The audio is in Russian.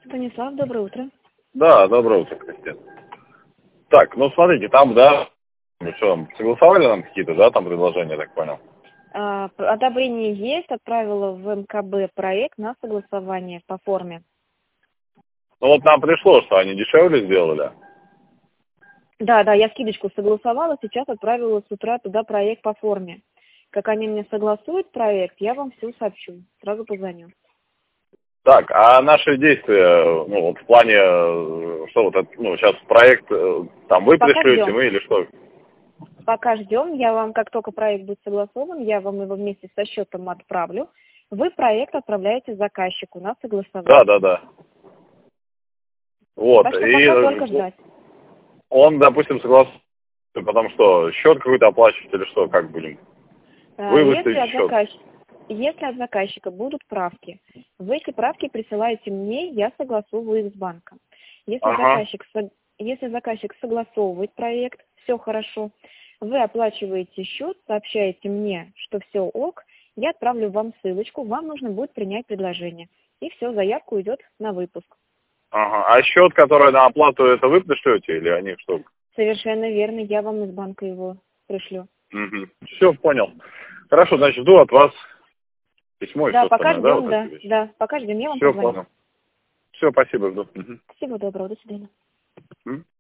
Станислав, доброе утро. Да, доброе утро, Кристина. Так, ну смотрите, там, да, ну что, там, согласовали нам какие-то, да, там предложения, я так понял? Одобрение есть, отправила в МКБ проект на согласование по форме. Ну вот нам пришло, что они дешевле сделали. Да, я скидочку согласовала, сейчас отправила с утра туда проект по форме. Как они мне согласуют проект, я вам все сообщу, сразу позвоню. Так, а наши действия, ну вот в плане, что вот это, ну сейчас проект, там вы Пока пришлете, ждем. мы или что? Пока ждем, я вам, как только проект будет согласован, я вам его вместе со счетом отправлю. Вы проект отправляете заказчику на согласование. Да. Вот, Так что и пока только ждать. он, допустим, согласен, потому что счет какой-то оплачивать или что, как будем? Вы выставите счет. Если от заказчика будут правки, вы эти правки присылаете мне, я согласовываю их с банком. Ага. Если заказчик согласовывает проект, все хорошо, вы оплачиваете счет, сообщаете мне, что все ок, я отправлю вам ссылочку, вам нужно будет принять предложение. И все, заявка идет на выпуск. Ага. А счет, который на оплату, это вы пришлете или они что? Совершенно верно, я вам из банка его пришлю. Угу. Все, понял. Хорошо, значит, жду от вас письмо и Да, все пока остальное, да, ждем, вот эти вещи? да, пока ждем, я вам Все, позвоню. понял. Все, спасибо, жду. Угу. Всего доброго, до свидания. М?